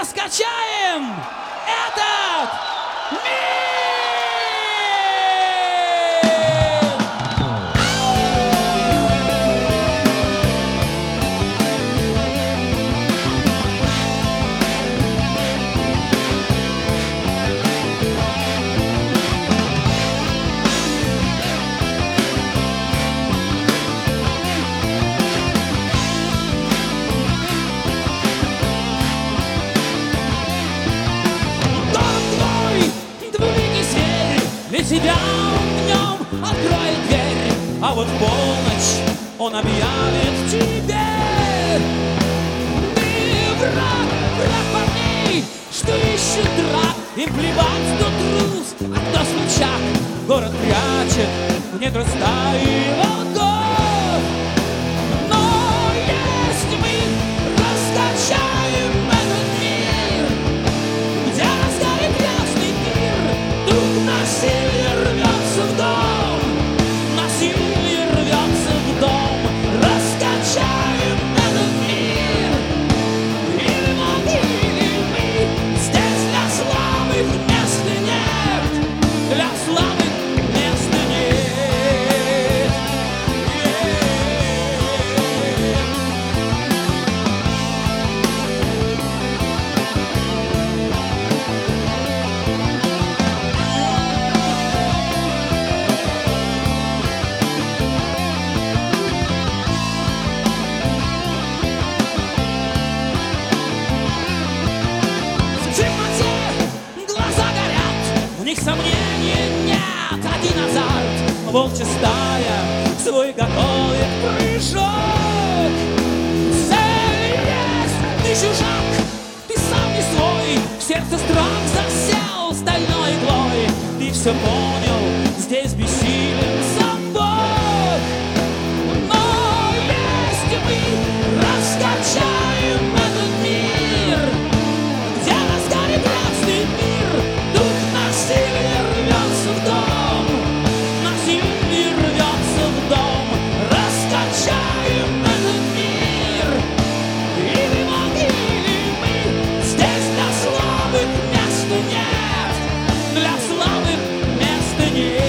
раскачаем этот мир! Для тебя он днем откроет дверь, а вот в полночь он объявит тебе: ты враг, враг парней, что ищет драк. Им плевать, кто трус, а кто смельчак. Город прячет в недра стаи волков. Но если мы раскачаем этот мир, где разгорит грязный пир, тут насилие рвется в дом, насилие рвется в дом. Раскачаем этот мир, или могили мы. Здесь для слабых места нет, для слабых места нет. В темноте глаза горят, в них сомнений нет. Один азарт, волчья стая, свой готовит прыжок. Цель есть, ты чужак, ты сам не свой. В сердце страх засел стальной иглой. Ты все понял, здесь бессилен сам Бог. Но если мы раскачаем этот мир, где разгорит грязный мир, дух насилия рвется в дом, насилие рвется в дом. Раскачаем этот мир, или могили мы. Здесь для слабых места нет, для слабых места нет.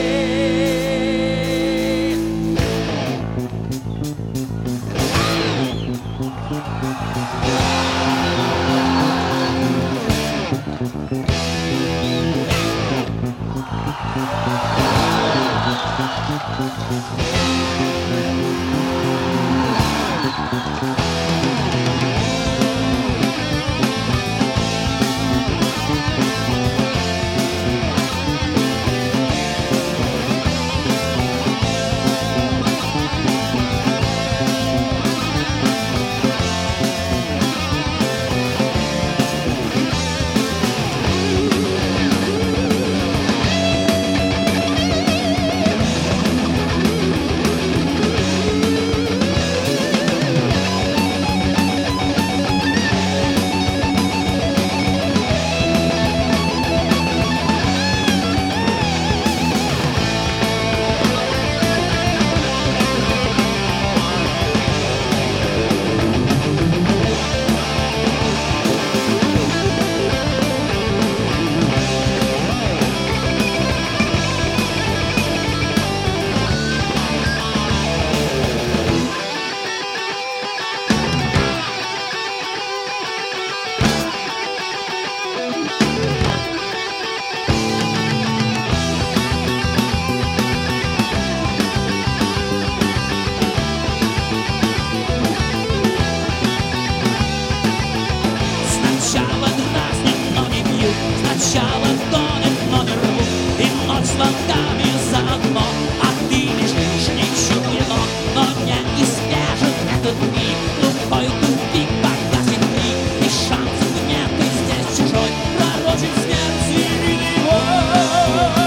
Сначала дразнят, но не бьют, сначала тонет, но не рвут, и ночь с волками заодно. А ты лежишь, не чуя ног, но не избежит этот миг. Тупой тупик, погасит крик, и шансов нет, ты здесь чужой, пророчит смерть сильный вой.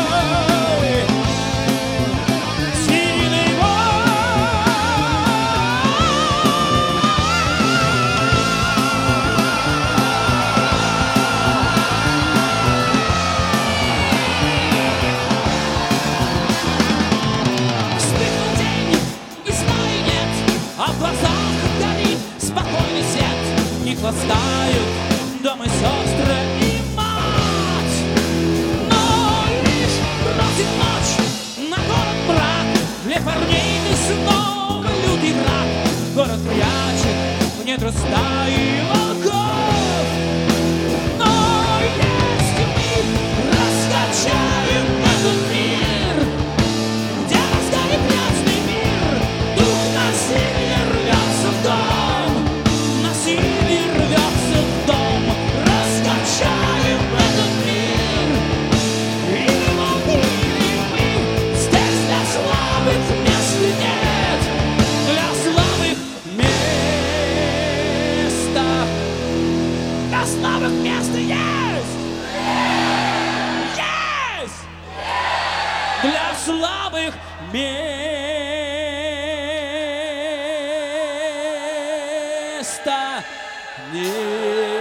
Сильный вой. для слабых место есть! Есть! Для слабых места нет.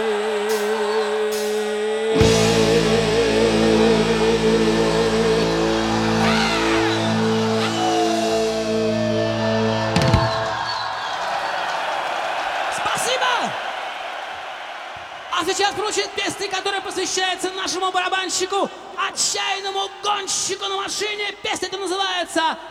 Спасибо! А сейчас прозвучит песня, которая посвящается нашему барабанщику, отчаянному гонщику на машине. Песня эта называется